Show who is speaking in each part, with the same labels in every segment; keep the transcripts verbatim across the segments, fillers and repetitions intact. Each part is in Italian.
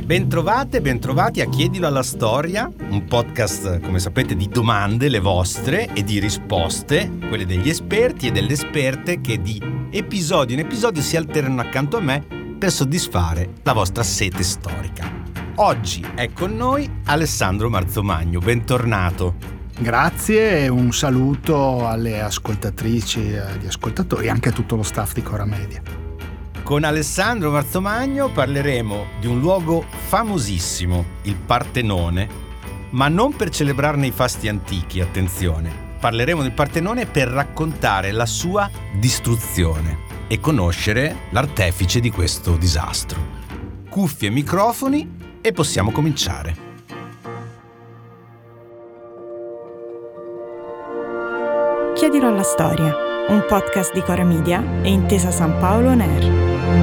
Speaker 1: Bentrovate, bentrovati a Chiedilo alla Storia, un podcast, come sapete, di domande, le vostre, e di risposte, quelle degli esperti e delle esperte, che di episodio in episodio si alternano accanto a me per soddisfare la vostra sete storica. Oggi è con noi Alessandro Marzomagno, bentornato.
Speaker 2: Grazie e un saluto alle ascoltatrici e agli ascoltatori e anche a tutto lo staff di Cora Media.
Speaker 1: Con Alessandro Marzomagno parleremo di un luogo famosissimo, il Partenone, ma non per celebrarne i fasti antichi, attenzione. Parleremo del Partenone per raccontare la sua distruzione e conoscere l'artefice di questo disastro. Cuffie e microfoni e possiamo cominciare.
Speaker 3: Chiedilo alla Storia, un podcast di Cora Media e Intesa San Paolo On Air.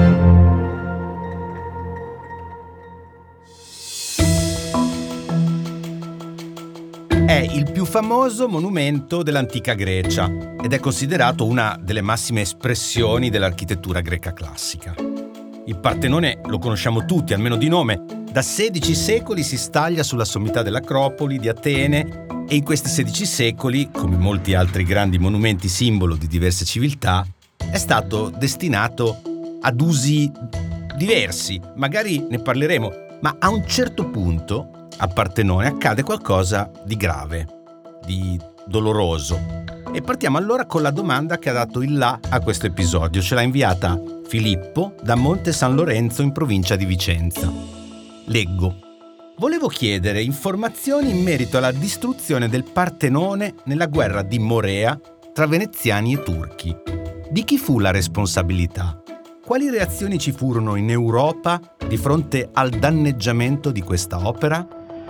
Speaker 1: È il più famoso monumento dell'antica Grecia ed è considerato una delle massime espressioni dell'architettura greca classica. Il Partenone lo conosciamo tutti, almeno di nome. Da sedici secoli si staglia sulla sommità dell'Acropoli di Atene e in questi sedici secoli, come molti altri grandi monumenti simbolo di diverse civiltà, è stato destinato ad usi diversi. Magari ne parleremo, ma a un certo punto a Partenone accade qualcosa di grave, di doloroso. E partiamo allora con la domanda che ha dato il là a questo episodio. Ce l'ha inviata Filippo da Monte San Lorenzo in provincia di Vicenza. Leggo. Volevo chiedere informazioni in merito alla distruzione del Partenone nella guerra di Morea tra veneziani e turchi. Di chi fu la responsabilità? Quali reazioni ci furono in Europa di fronte al danneggiamento di questa opera?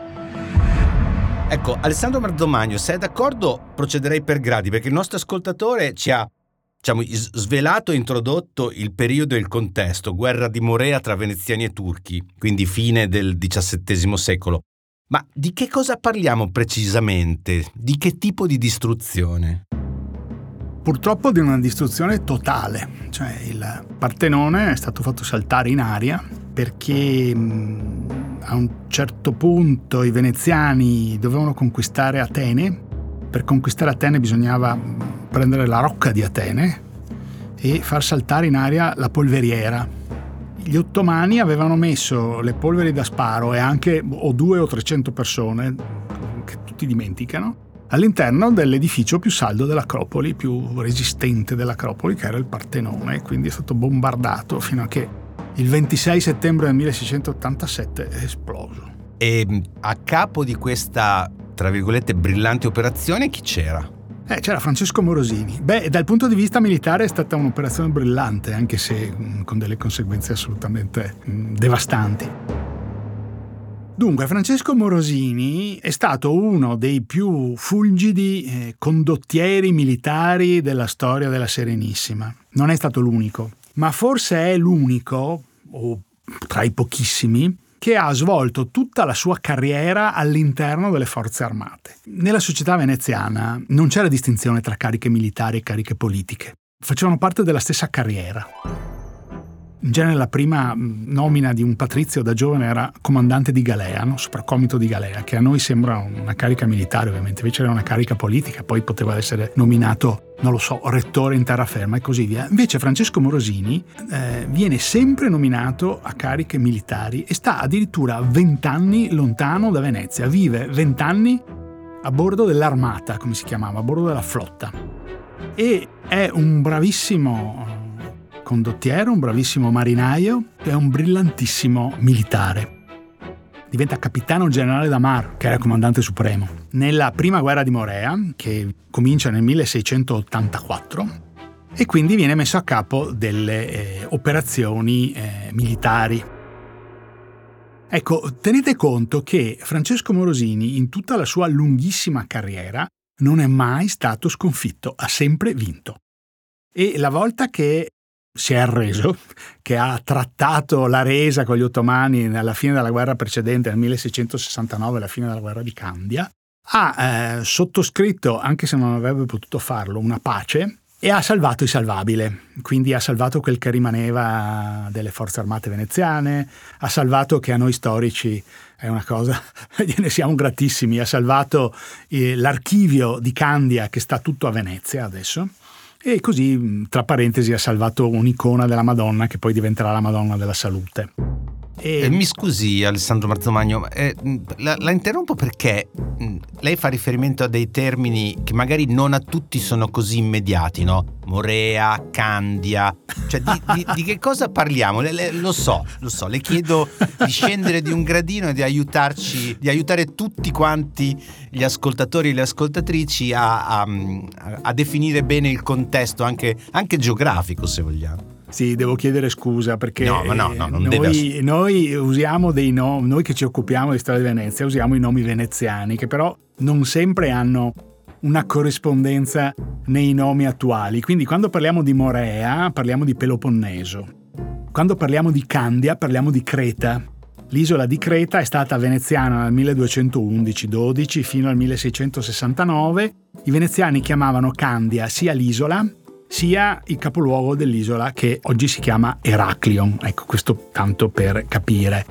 Speaker 1: Ecco, Alessandro Marzomagno, se è d'accordo procederei per gradi, perché il nostro ascoltatore ci ha, diciamo, svelato e introdotto il periodo e il contesto, guerra di Morea tra veneziani e turchi, quindi fine del diciassettesimo secolo. Ma di che cosa parliamo precisamente? Di che tipo di distruzione?
Speaker 2: Purtroppo di una distruzione totale, cioè il Partenone è stato fatto saltare in aria perché mh, a un certo punto i veneziani dovevano conquistare Atene. Per conquistare Atene bisognava prendere la rocca di Atene e far saltare in aria la polveriera. Gli ottomani avevano messo le polveri da sparo e anche o due o trecento persone, che tutti dimenticano, all'interno dell'edificio più saldo dell'Acropoli, più resistente dell'Acropoli, che era il Partenone. Quindi è stato bombardato fino a che il ventisei settembre del milleseicentottantasette è esploso.
Speaker 1: E a capo di questa, tra virgolette, brillante operazione chi c'era?
Speaker 2: Eh, c'era Francesco Morosini. Beh, dal punto di vista militare è stata un'operazione brillante, anche se mh, con delle conseguenze assolutamente mh, devastanti. Dunque, Francesco Morosini è stato uno dei più fulgidi eh, condottieri militari della storia della Serenissima. Non è stato l'unico, ma forse è l'unico, o tra i pochissimi, che ha svolto tutta la sua carriera all'interno delle forze armate. Nella società veneziana non c'era distinzione tra cariche militari e cariche politiche. Facevano parte della stessa carriera. In genere la prima nomina di un patrizio da giovane era comandante di galea, no? Sopracomito di galea, che a noi sembra una carica militare ovviamente, invece era una carica politica, poi poteva essere nominato, non lo so, rettore in terraferma e così via. Invece Francesco Morosini eh, viene sempre nominato a cariche militari e sta addirittura vent'anni lontano da Venezia, vive vent'anni a bordo dell'armata, come si chiamava, a bordo della flotta, e è un bravissimo condottiero, un bravissimo marinaio e un brillantissimo militare. Diventa capitano generale da Mar, che era comandante supremo. Nella prima guerra di Morea, che comincia nel milleseicentottantaquattro, e quindi viene messo a capo delle eh, operazioni eh, militari. Ecco, tenete conto che Francesco Morosini, in tutta la sua lunghissima carriera, non è mai stato sconfitto, ha sempre vinto. E la volta che si è arreso, che ha trattato la resa con gli ottomani alla fine della guerra precedente, nel milleseicentosessantanove, alla fine della guerra di Candia, ha eh, sottoscritto, anche se non avrebbe potuto farlo, una pace e ha salvato il salvabile, quindi ha salvato quel che rimaneva delle forze armate veneziane, ha salvato, che a noi storici è una cosa, gliene siamo gratissimi, ha salvato eh, l'archivio di Candia che sta tutto a Venezia adesso, e così tra parentesi ha salvato un'icona della Madonna che poi diventerà la Madonna della Salute.
Speaker 1: E... Eh, mi scusi Alessandro Marzomagno, eh, la, la interrompo perché mh, lei fa riferimento a dei termini che magari non a tutti sono così immediati, no? Morea, Candia, cioè di, di, di che cosa parliamo? Le, le, lo so, lo so, le chiedo di scendere di un gradino e di aiutarci, di aiutare tutti quanti gli ascoltatori e le ascoltatrici a, a, a definire bene il contesto anche, anche geografico, se vogliamo.
Speaker 2: Sì, devo chiedere scusa perché
Speaker 1: no, ma no, no, non
Speaker 2: noi,
Speaker 1: deve...
Speaker 2: noi usiamo dei nomi, noi che ci occupiamo di storia di Venezia usiamo i nomi veneziani che però non sempre hanno una corrispondenza nei nomi attuali. Quindi quando parliamo di Morea parliamo di Peloponneso, quando parliamo di Candia parliamo di Creta. L'isola di Creta è stata veneziana dal milleduecentoundici dodici fino al milleseicentosessantanove. I veneziani chiamavano Candia sia l'isola sia il capoluogo dell'isola che oggi si chiama Eraclion. Ecco, questo tanto per capire.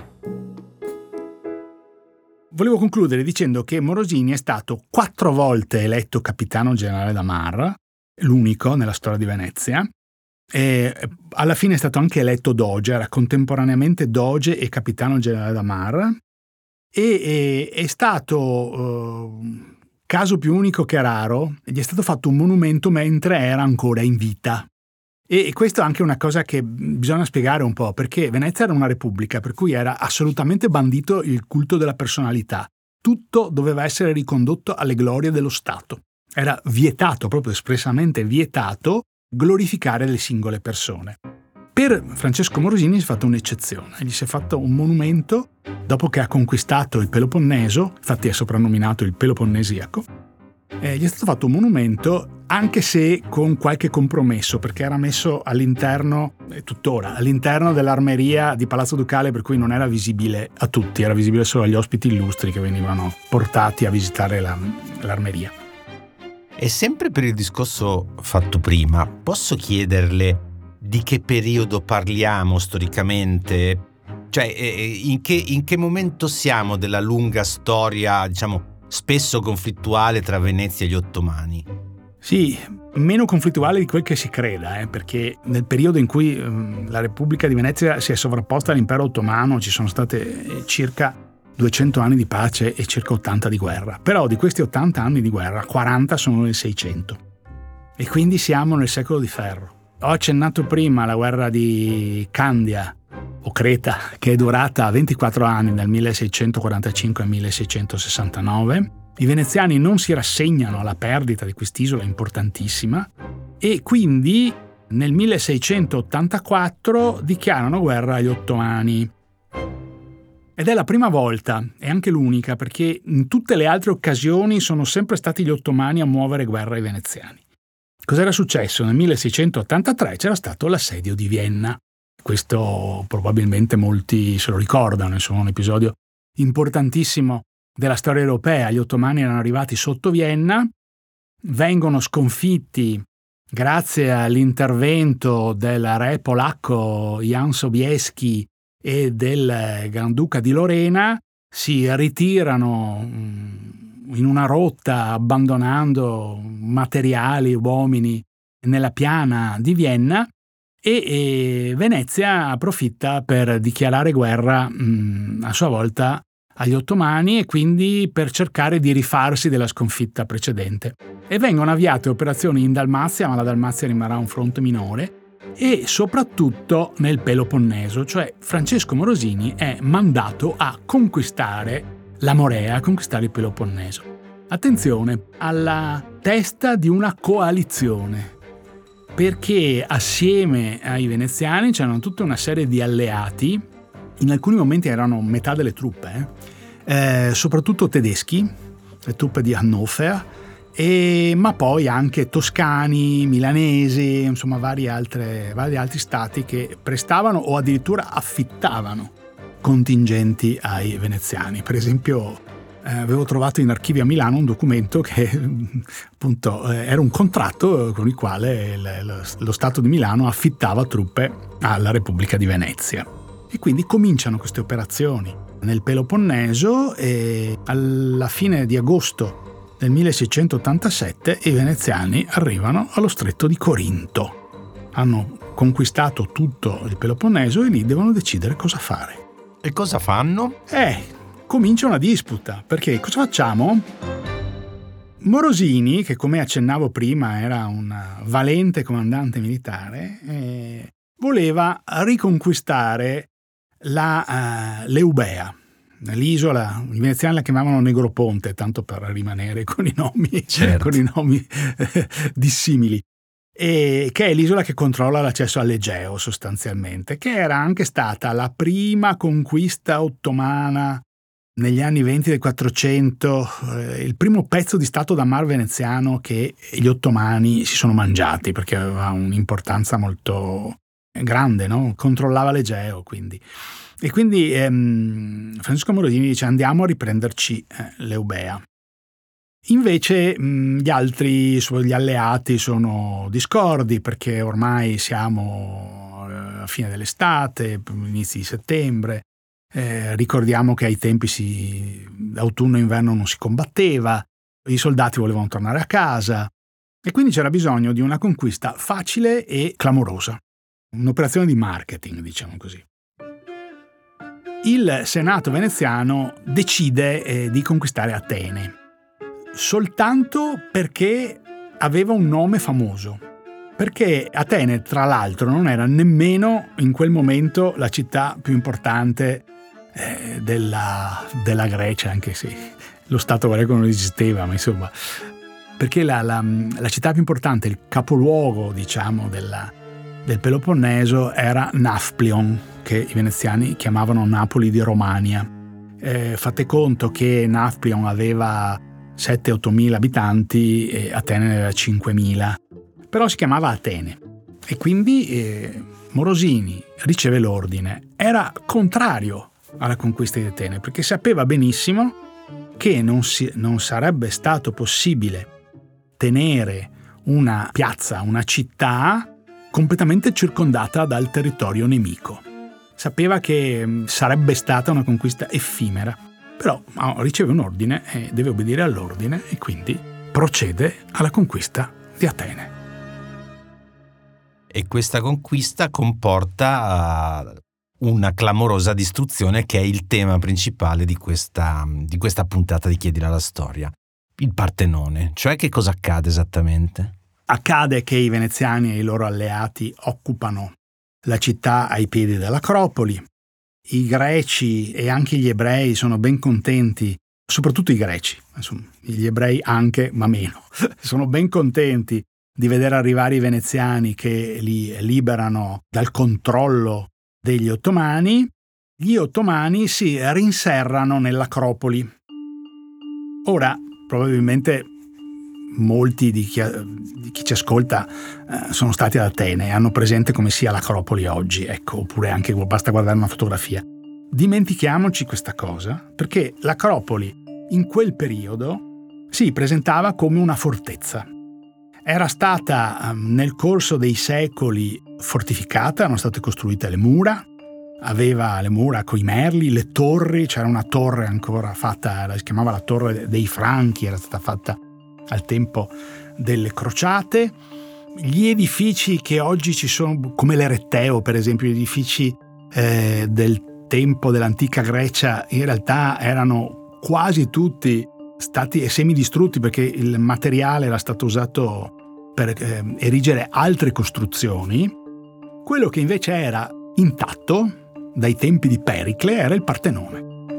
Speaker 2: Volevo concludere dicendo che Morosini è stato quattro volte eletto capitano generale da Mar, l'unico nella storia di Venezia, e alla fine è stato anche eletto doge, era contemporaneamente doge e capitano generale da Mar, e, e è stato... Uh, caso più unico che raro, gli è stato fatto un monumento mentre era ancora in vita. E questo è anche una cosa che bisogna spiegare un po', perché Venezia era una repubblica, per cui era assolutamente bandito il culto della personalità. Tutto doveva essere ricondotto alle glorie dello Stato. Era vietato, proprio espressamente vietato, glorificare le singole persone. Per Francesco Morosini si è fatta un'eccezione, gli si è fatto un monumento dopo che ha conquistato il Peloponneso, infatti è soprannominato il Peloponnesiaco, eh, gli è stato fatto un monumento anche se con qualche compromesso, perché era messo all'interno, e tuttora, all'interno dell'armeria di Palazzo Ducale, per cui non era visibile a tutti, era visibile solo agli ospiti illustri che venivano portati a visitare la, l'armeria.
Speaker 1: E sempre per il discorso fatto prima, posso chiederle di che periodo parliamo storicamente? Cioè, in che, in che momento siamo della lunga storia, diciamo, spesso conflittuale tra Venezia e gli ottomani?
Speaker 2: Sì, meno conflittuale di quel che si creda, eh, perché nel periodo in cui um, la Repubblica di Venezia si è sovrapposta all'impero ottomano ci sono state eh, circa duecento anni di pace e circa ottanta di guerra. Però di questi ottanta anni di guerra, quaranta sono nel seicento. E quindi siamo nel secolo di ferro. Ho accennato prima alla guerra di Candia o Creta, che è durata ventiquattro anni, dal milleseicentoquarantacinque al milleseicentosessantanove. I veneziani non si rassegnano alla perdita di quest'isola importantissima e quindi nel milleseicentottantaquattro dichiarano guerra agli ottomani. Ed è la prima volta, e anche l'unica, perché in tutte le altre occasioni sono sempre stati gli ottomani a muovere guerra ai veneziani. Cos'era successo? Nel milleseicentottantatré c'era stato l'assedio di Vienna. Questo probabilmente molti se lo ricordano, insomma, un episodio importantissimo della storia europea. Gli ottomani erano arrivati sotto Vienna, vengono sconfitti grazie all'intervento del re polacco Jan Sobieski e del Granduca di Lorena, si ritirano in una rotta abbandonando materiali, uomini nella piana di Vienna e, e Venezia approfitta per dichiarare guerra mh, a sua volta agli ottomani e quindi per cercare di rifarsi della sconfitta precedente. E vengono avviate operazioni in Dalmazia, ma la Dalmazia rimarrà un fronte minore, e soprattutto nel Peloponneso, cioè Francesco Morosini è mandato a conquistare la Morea, a conquistare il Peloponneso. Attenzione, alla testa di una coalizione, perché assieme ai veneziani c'erano tutta una serie di alleati, in alcuni momenti erano metà delle truppe, eh? Eh, soprattutto tedeschi, le truppe di Hannover, e, ma poi anche toscani, milanesi, insomma vari, altre, vari altri stati che prestavano o addirittura affittavano contingenti ai veneziani. Per esempio eh, avevo trovato in archivio a Milano un documento che appunto eh, era un contratto con il quale il, lo, lo Stato di Milano affittava truppe alla Repubblica di Venezia. E quindi cominciano queste operazioni nel Peloponneso e alla fine di agosto del milleseicentottantasette i veneziani arrivano allo stretto di Corinto. Hanno conquistato tutto il Peloponneso e lì devono decidere cosa fare.
Speaker 1: E cosa fanno?
Speaker 2: Eh, comincia una disputa, perché cosa facciamo? Morosini, che come accennavo prima era un valente comandante militare, eh, voleva riconquistare la, uh, l'Eubea, l'isola, i veneziani la chiamavano Negroponte, tanto per rimanere con i nomi,
Speaker 1: certo.
Speaker 2: con i nomi eh, dissimili. E che è l'isola che controlla l'accesso all'Egeo sostanzialmente, che era anche stata la prima conquista ottomana negli anni venti del quattrocento, eh, il primo pezzo di stato da mar veneziano che gli ottomani si sono mangiati, perché aveva un'importanza molto grande, no? Controllava l'Egeo, quindi. E quindi ehm, Francesco Morosini dice: andiamo a riprenderci eh, l'Eubea. Invece mh, gli altri, gli alleati sono discordi, perché ormai siamo a fine dell'estate, inizi di settembre, eh, ricordiamo che ai tempi si, autunno e inverno non si combatteva, i soldati volevano tornare a casa e quindi c'era bisogno di una conquista facile e clamorosa, un'operazione di marketing, diciamo così. Il Senato veneziano decide eh, di conquistare Atene, soltanto perché aveva un nome famoso, perché Atene tra l'altro non era nemmeno in quel momento la città più importante eh, della, della Grecia, anche se lo Stato greco non esisteva, ma insomma, perché la, la, la città più importante, il capoluogo diciamo della, del Peloponneso era Nafplion, che i veneziani chiamavano Napoli di Romania. Eh, fate conto che Nafplion aveva sette otto mila abitanti e Atene ne aveva cinquemila, però si chiamava Atene e quindi eh, Morosini riceve l'ordine. Era contrario alla conquista di Atene perché sapeva benissimo che non, si, non sarebbe stato possibile tenere una piazza, una città completamente circondata dal territorio nemico. Sapeva che sarebbe stata una conquista effimera. Però riceve un ordine e deve obbedire all'ordine e quindi procede alla conquista di Atene.
Speaker 1: E questa conquista comporta una clamorosa distruzione che è il tema principale di questa, di questa puntata di Chiedila la storia. Il Partenone, cioè che cosa accade esattamente?
Speaker 2: Accade che i veneziani e i loro alleati occupano la città ai piedi dell'Acropoli. I greci e anche gli ebrei sono ben contenti, soprattutto i greci, insomma, gli ebrei anche, ma meno, sono ben contenti di vedere arrivare i veneziani che li liberano dal controllo degli ottomani. Gli ottomani si rinserrano nell'Acropoli. Ora, probabilmente molti di chi, di chi ci ascolta eh, sono stati ad Atene e hanno presente come sia l'Acropoli oggi, ecco, oppure anche basta guardare una fotografia. Dimentichiamoci questa cosa, perché l'Acropoli in quel periodo si presentava come una fortezza. Era stata nel corso dei secoli fortificata, erano state costruite le mura, aveva le mura coi merli, le torri, c'era una torre ancora fatta, si chiamava la Torre dei Franchi, era stata fatta al tempo delle crociate. Gli edifici che oggi ci sono, come l'Eretteo per esempio, gli edifici eh, del tempo dell'antica Grecia, in realtà erano quasi tutti stati semidistrutti perché il materiale era stato usato per eh, erigere altre costruzioni. Quello che invece era intatto dai tempi di Pericle era il Partenone.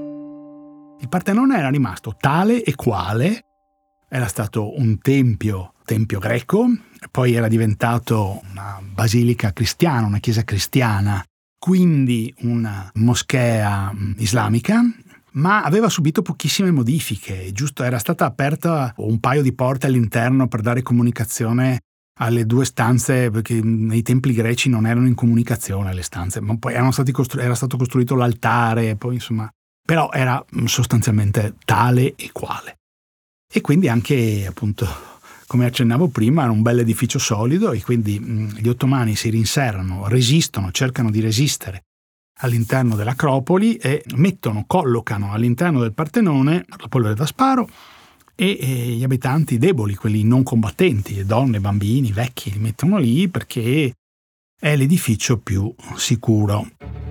Speaker 2: Il Partenone era rimasto tale e quale. Era stato un tempio, tempio greco, poi era diventato una basilica cristiana, una chiesa cristiana, quindi una moschea islamica, ma aveva subito pochissime modifiche. Giusto, era stata aperta un paio di porte all'interno per dare comunicazione alle due stanze, perché nei templi greci non erano in comunicazione le stanze, ma poi erano stati costru- era stato costruito l'altare, poi insomma però era sostanzialmente tale e quale. E quindi anche, appunto, come accennavo prima, era un bel edificio solido, e quindi mh, gli ottomani si rinserrano, resistono, cercano di resistere all'interno dell'Acropoli e mettono, collocano all'interno del Partenone la polvere da sparo e, e gli abitanti deboli, quelli non combattenti, donne, bambini, vecchi, li mettono lì perché è l'edificio più sicuro.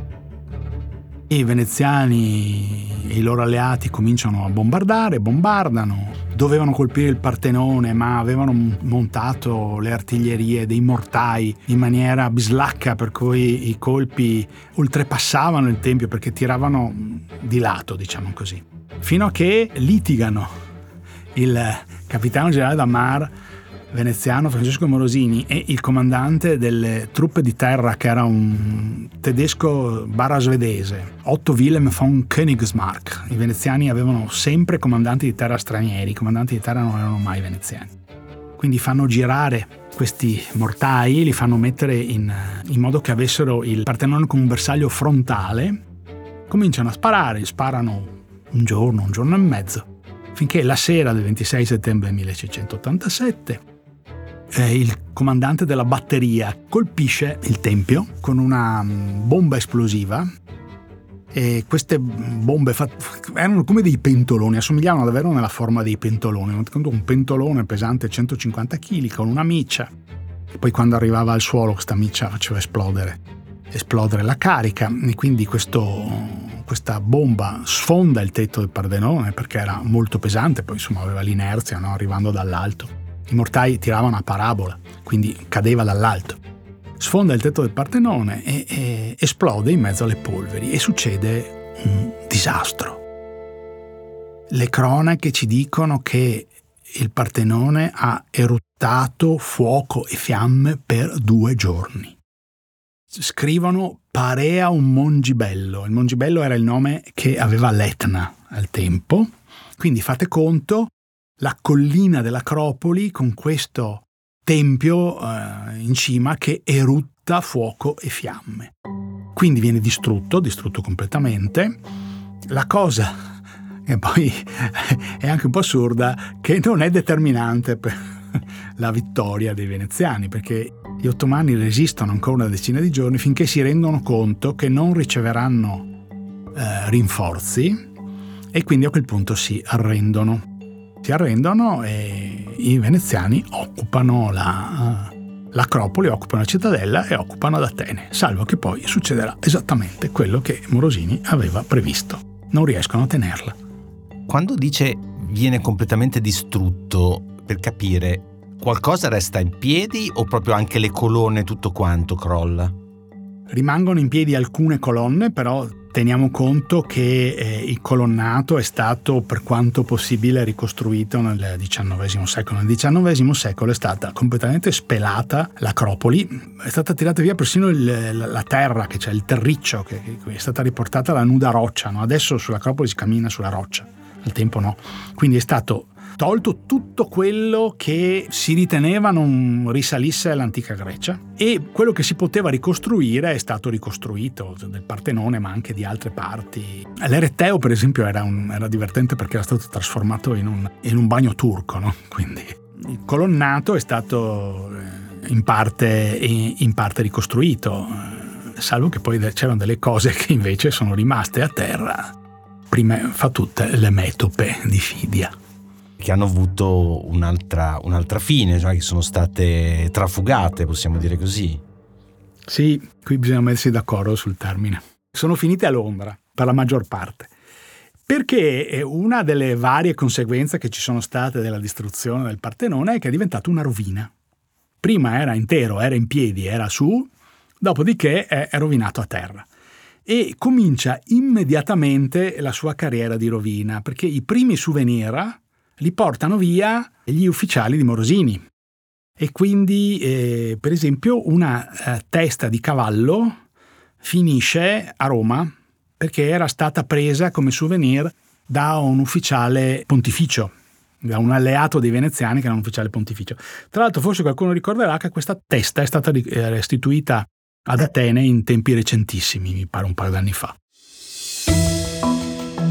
Speaker 2: I veneziani e i loro alleati cominciano a bombardare, bombardano, dovevano colpire il Partenone, ma avevano montato le artiglierie dei mortai in maniera bislacca, per cui i colpi oltrepassavano il tempio perché tiravano di lato, diciamo così. Fino a che litigano il capitano generale d'Ammar veneziano Francesco Morosini e il comandante delle truppe di terra, che era un tedesco barra svedese, Otto Wilhelm von Königsmarck. I veneziani avevano sempre comandanti di terra stranieri, i comandanti di terra non erano mai veneziani. Quindi fanno girare questi mortai, li fanno mettere in, in modo che avessero il Partenone come un bersaglio frontale, cominciano a sparare, sparano un giorno, un giorno e mezzo, finché la sera del ventisei settembre milleseicentottantasette Eh, il comandante della batteria colpisce il tempio con una bomba esplosiva, e queste bombe fat- erano come dei pentoloni, assomigliavano davvero nella forma dei pentoloni, un pentolone pesante centocinquanta chili con una miccia, e poi quando arrivava al suolo questa miccia faceva esplodere esplodere la carica, e quindi questo, questa bomba sfonda il tetto del Partenone perché era molto pesante, poi insomma aveva l'inerzia, no? Arrivando dall'alto. I mortai tiravano a parabola, quindi cadeva dall'alto. Sfonda il tetto del Partenone e, e esplode in mezzo alle polveri, e succede un disastro. Le cronache ci dicono che il Partenone ha eruttato fuoco e fiamme per due giorni. Scrivono parea un mongibello. Il mongibello era il nome che aveva l'Etna al tempo, quindi fate conto la collina dell'Acropoli con questo tempio eh, in cima che erutta fuoco e fiamme. Quindi viene distrutto, distrutto completamente. La cosa, e poi è anche un po' assurda, che non è determinante per la vittoria dei veneziani, perché gli ottomani resistono ancora una decina di giorni finché si rendono conto che non riceveranno eh, rinforzi, e quindi a quel punto si arrendono. Si arrendono e i veneziani occupano la, l'Acropoli, occupano la cittadella e occupano ad Atene, salvo che poi succederà esattamente quello che Morosini aveva previsto. Non riescono a tenerla.
Speaker 1: Quando dice viene completamente distrutto, per capire, qualcosa resta in piedi o proprio anche le colonne, tutto quanto crolla?
Speaker 2: Rimangono in piedi alcune colonne, però teniamo conto che eh, il colonnato è stato per quanto possibile ricostruito nel diciannovesimo secolo. Nel diciannovesimo secolo è stata completamente spelata l'Acropoli, è stata tirata via persino il, la, la terra, che c'è il terriccio, che, che è stata riportata la nuda roccia, no? Adesso sull'Acropoli si cammina sulla roccia, al tempo no. Quindi è stato tolto tutto quello che si riteneva non risalisse all'antica Grecia, e quello che si poteva ricostruire è stato ricostruito, del Partenone ma anche di altre parti. L'Ereteo per esempio era, un, era divertente perché era stato trasformato in un, in un bagno turco, no? Quindi il colonnato è stato in parte, in parte ricostruito, salvo che poi c'erano delle cose che invece sono rimaste a terra, prima fa tutte le metope di Fidia,
Speaker 1: che hanno avuto un'altra, un'altra fine, cioè che sono state trafugate, possiamo dire così.
Speaker 2: Sì, qui bisogna mettersi d'accordo sul termine. Sono finite a Londra, per la maggior parte, perché una delle varie conseguenze che ci sono state della distruzione del Partenone è che è diventato una rovina. Prima era intero, era in piedi, era su, dopodiché è, è rovinato a terra. E comincia immediatamente la sua carriera di rovina, perché i primi souvenir li portano via gli ufficiali di Morosini, e quindi eh, per esempio una eh, testa di cavallo finisce a Roma perché era stata presa come souvenir da un ufficiale pontificio, da un alleato dei veneziani che era un ufficiale pontificio. Tra l'altro forse qualcuno ricorderà che questa testa è stata restituita ad Atene in tempi recentissimi, mi pare un paio d'anni fa.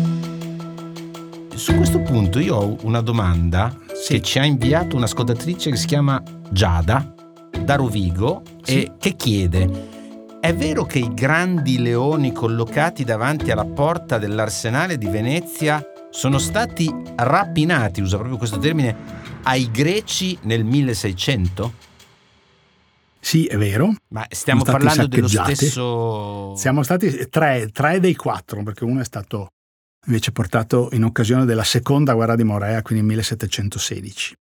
Speaker 1: su questo punto io ho una domanda
Speaker 2: Sì.
Speaker 1: che ci ha inviato un'ascoltatrice che si chiama Giada da Rovigo,
Speaker 2: Sì.
Speaker 1: e che chiede: è vero che i grandi leoni collocati davanti alla porta dell'Arsenale di Venezia sono stati rapinati, usa proprio questo termine, ai greci nel milleseicento?
Speaker 2: Sì, è vero.
Speaker 1: Ma stiamo
Speaker 2: Sono stati
Speaker 1: parlando dello
Speaker 2: saccheggiati.
Speaker 1: stesso...
Speaker 2: Siamo stati tre, tre dei quattro, perché uno è stato invece portato in occasione della seconda guerra di Morea, quindi millesettecentosedici.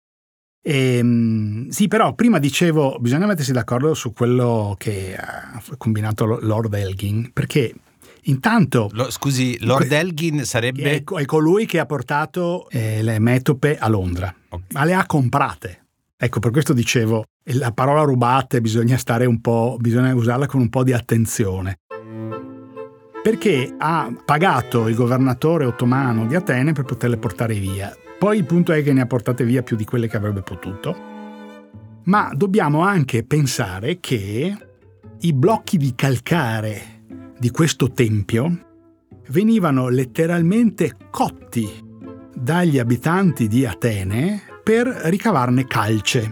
Speaker 2: E, sì, però prima dicevo, bisogna mettersi d'accordo su quello che ha combinato Lord Elgin, perché intanto...
Speaker 1: Lo, scusi, Lord Elgin sarebbe...
Speaker 2: È, è colui che ha portato eh, le metope a Londra,
Speaker 1: Okay.
Speaker 2: ma le ha comprate. Ecco, per questo dicevo, la parola rubate bisogna stare un po', bisogna usarla con un po' di attenzione. Perché ha pagato il governatore ottomano di Atene per poterle portare via. Poi il punto è che ne ha portate via più di quelle che avrebbe potuto. Ma dobbiamo anche pensare che i blocchi di calcare di questo tempio venivano letteralmente cotti dagli abitanti di Atene per ricavarne calce.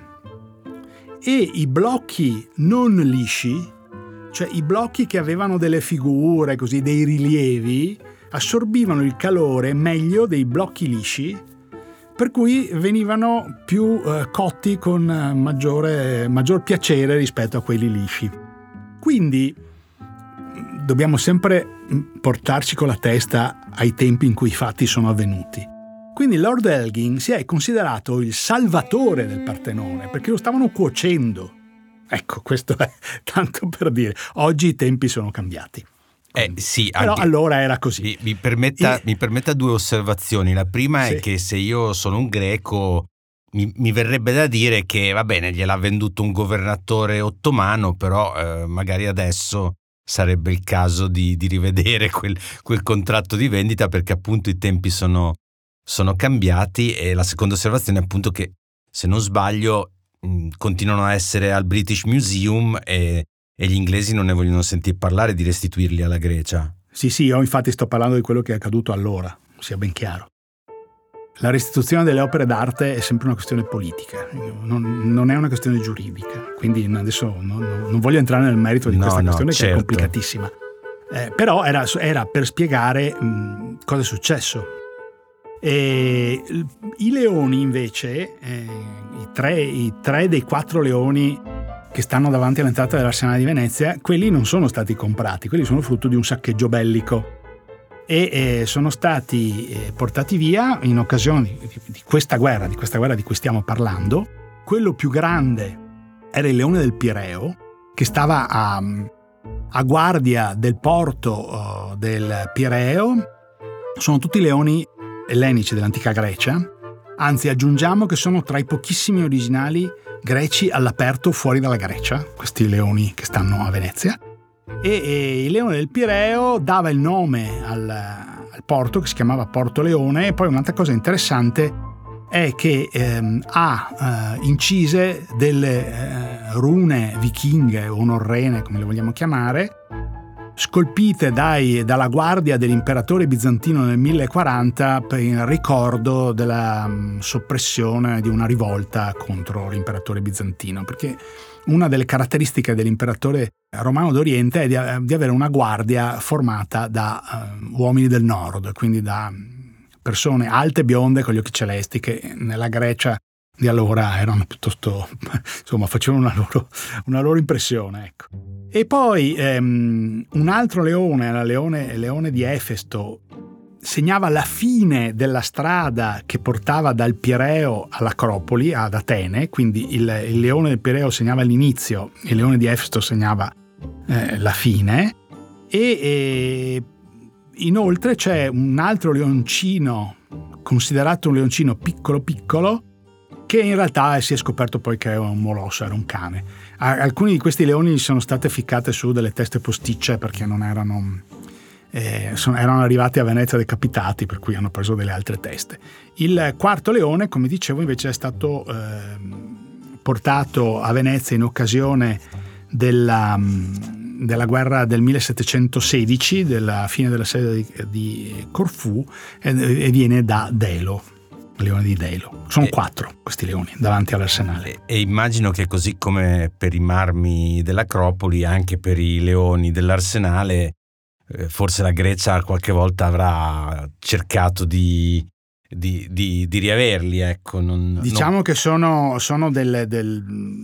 Speaker 2: E i blocchi non lisci, cioè i blocchi che avevano delle figure, così, dei rilievi, assorbivano il calore meglio dei blocchi lisci, per cui venivano più eh, cotti con maggiore, maggior piacere rispetto a quelli lisci. Quindi dobbiamo sempre portarci con la testa ai tempi in cui i fatti sono avvenuti. Quindi Lord Elgin si è considerato il salvatore del Partenone, perché lo stavano cuocendo. Ecco, questo è tanto per dire. Oggi i tempi sono cambiati.
Speaker 1: Eh, sì,
Speaker 2: Però
Speaker 1: anche,
Speaker 2: allora era così.
Speaker 1: Mi, mi, permetta,
Speaker 2: E...
Speaker 1: mi permetta due osservazioni. La prima
Speaker 2: Sì.
Speaker 1: è che se io sono un greco mi, mi verrebbe da dire che va bene, gliel'ha venduto un governatore ottomano, però eh, magari adesso sarebbe il caso di, di rivedere quel, quel contratto di vendita, perché appunto i tempi sono, sono cambiati. E la seconda osservazione è appunto che, se non sbaglio, mh, continuano a essere al British Museum e E gli inglesi non ne vogliono sentire parlare di restituirli alla Grecia.
Speaker 2: Sì, sì, io infatti sto parlando di quello che è accaduto allora, sia ben chiaro. La restituzione delle opere d'arte è sempre una questione politica, non, non è una questione giuridica, quindi adesso non, non voglio entrare nel merito di
Speaker 1: No,
Speaker 2: questa
Speaker 1: no,
Speaker 2: questione,
Speaker 1: certo.
Speaker 2: che è complicatissima. Eh, però era, era per spiegare mh, cosa è successo. E i leoni invece, eh, i, tre, i tre dei quattro leoni che stanno davanti all'entrata dell'Arsenale di Venezia, quelli non sono stati comprati, quelli sono frutto di un saccheggio bellico e eh, sono stati eh, portati via in occasione di, di questa guerra, di questa guerra di cui stiamo parlando. Quello più grande era il leone del Pireo, che stava a, a guardia del porto uh, del Pireo. Sono tutti leoni ellenici dell'antica Grecia, anzi aggiungiamo che sono tra i pochissimi originali greci all'aperto fuori dalla Grecia, questi leoni che stanno a Venezia. E, e il leone del Pireo dava il nome al, al porto, che si chiamava Porto Leone. E poi un'altra cosa interessante è che ehm, ha eh, incise delle eh, rune vichinghe o norrene, come le vogliamo chiamare, scolpite dai, dalla guardia dell'imperatore bizantino nel millequaranta per il ricordo della mh, soppressione di una rivolta contro l'imperatore bizantino, perché una delle caratteristiche dell'imperatore romano d'Oriente è di, di avere una guardia formata da uh, uomini del nord, quindi da persone alte, bionde, con gli occhi celesti, che nella Grecia di allora erano piuttosto, insomma, facevano una loro, una loro impressione, ecco. E poi ehm, un altro leone, la leone, leone di Efesto, segnava la fine della strada che portava dal Pireo all'Acropoli, ad Atene, quindi il, il leone del Pireo segnava l'inizio, il leone di Efesto segnava eh, la fine. E, e inoltre c'è un altro leoncino, considerato un leoncino piccolo piccolo, che in realtà si è scoperto poi che è un molosso, era un cane. Alcuni di questi leoni sono state ficcate su delle teste posticce perché non erano, eh, sono, erano arrivati a Venezia decapitati, per cui hanno preso delle altre teste. Il quarto leone, come dicevo, invece è stato eh, portato a Venezia in occasione della, della guerra del millesettecentosedici, della fine della sedia di, di Corfù, e, e viene da Delo, leone di Delo. Sono e, quattro questi leoni davanti all'arsenale.
Speaker 1: E, e immagino che così come per i marmi dell'Acropoli, anche per i leoni dell'arsenale, eh, forse la Grecia qualche volta avrà cercato di Di, di, di riaverli, ecco. Non,
Speaker 2: diciamo
Speaker 1: non...
Speaker 2: che sono, sono del, del,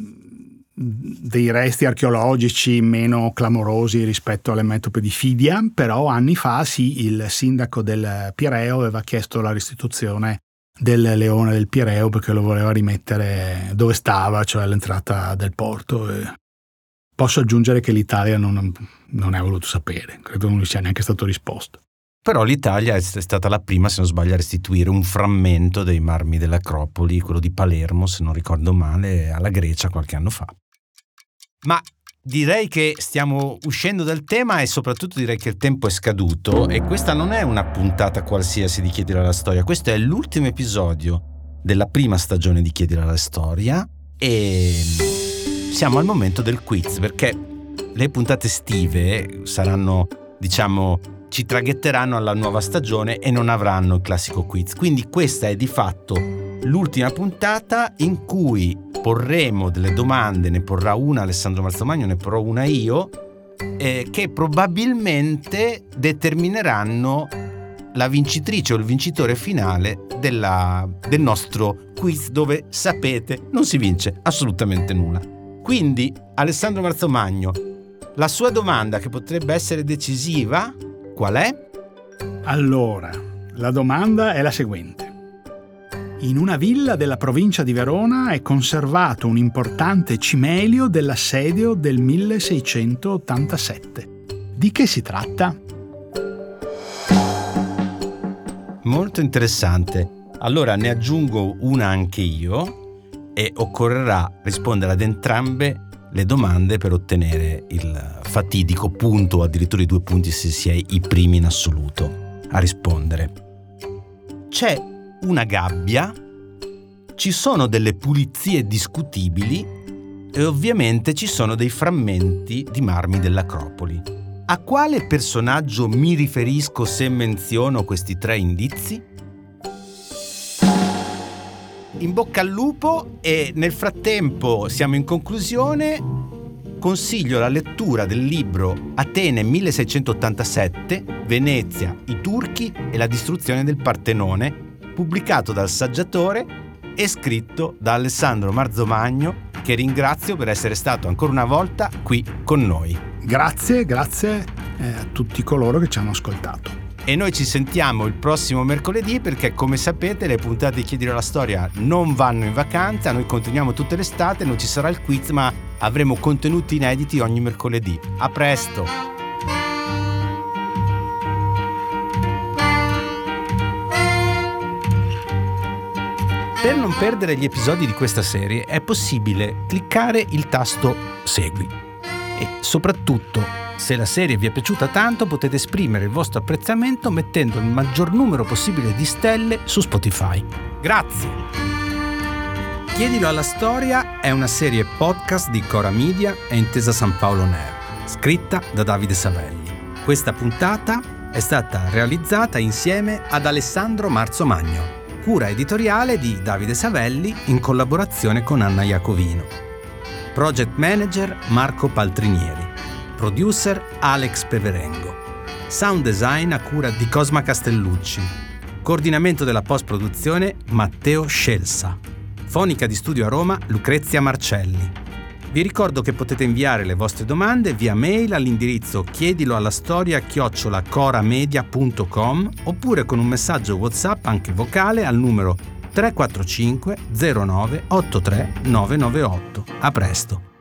Speaker 2: dei resti archeologici meno clamorosi rispetto alle metope di Fidia, però anni fa sì, il sindaco del Pireo aveva chiesto la restituzione del leone del Pireo perché lo voleva rimettere dove stava, cioè all'entrata del porto. E posso aggiungere che l'Italia non, non ne ha voluto sapere, credo non gli sia neanche stato risposto.
Speaker 1: Però l'Italia è stata la prima, se non sbaglio, a restituire un frammento dei marmi dell'Acropoli, quello di Palermo, se non ricordo male, alla Grecia qualche anno fa. Ma direi che stiamo uscendo dal tema e soprattutto direi che il tempo è scaduto e questa non è una puntata qualsiasi di Chiedilo alla Storia, questo è l'ultimo episodio della prima stagione di Chiedilo alla Storia e siamo al momento del quiz, perché le puntate estive saranno, diciamo, ci traghetteranno alla nuova stagione e non avranno il classico quiz. Quindi questa è di fatto l'ultima puntata in cui porremo delle domande, ne porrà una Alessandro Marzomagno, ne porrò una io, eh, che probabilmente determineranno la vincitrice o il vincitore finale della, del nostro quiz, dove, sapete, non si vince assolutamente nulla. Quindi, Alessandro Marzomagno, la sua domanda che potrebbe essere decisiva qual è?
Speaker 2: Allora, la domanda è la seguente. In una villa della provincia di Verona è conservato un importante cimelio dell'assedio del milleseicentottantasette. Di che si tratta?
Speaker 1: Molto interessante. Allora ne aggiungo una anche io e occorrerà rispondere ad entrambe le domande per ottenere il fatidico punto o addirittura i due punti se si è i primi in assoluto a rispondere. C'è una gabbia, ci sono delle pulizie discutibili e ovviamente ci sono dei frammenti di marmi dell'Acropoli. A quale personaggio mi riferisco se menziono questi tre indizi? In bocca al lupo e nel frattempo siamo in conclusione. Consiglio la lettura del libro Atene milleseicentottantasette, Venezia, i turchi e la distruzione del Partenone, pubblicato dal Saggiatore e scritto da Alessandro Marzomagno, che ringrazio per essere stato ancora una volta qui con noi.
Speaker 2: Grazie, grazie eh, a tutti coloro che ci hanno ascoltato.
Speaker 1: E noi ci sentiamo il prossimo mercoledì perché, come sapete, le puntate di Chiedilo alla Storia non vanno in vacanza, noi continuiamo tutte l'estate, non ci sarà il quiz, ma avremo contenuti inediti ogni mercoledì. A presto! Per non perdere gli episodi di questa serie è possibile cliccare il tasto Segui e soprattutto, se la serie vi è piaciuta tanto, potete esprimere il vostro apprezzamento mettendo il maggior numero possibile di stelle su Spotify. Grazie! Chiedilo alla Storia è una serie podcast di Cora Media e Intesa San Paolo On Air, scritta da Davide Savelli. Questa puntata è stata realizzata insieme ad Alessandro Marzomagno, cura editoriale di Davide Savelli in collaborazione con Anna Iacovino. Project Manager Marco Paltrinieri. Producer Alex Peverengo. Sound design a cura di Cosma Castellucci. Coordinamento della post-produzione Matteo Scelsa. Fonica di studio a Roma Lucrezia Marcelli. Vi ricordo che potete inviare le vostre domande via mail all'indirizzo chiedilo alla storia chiocciola coramedia punto com oppure con un messaggio WhatsApp anche vocale al numero tre quattro cinque zero nove otto tre nove nove otto. A presto!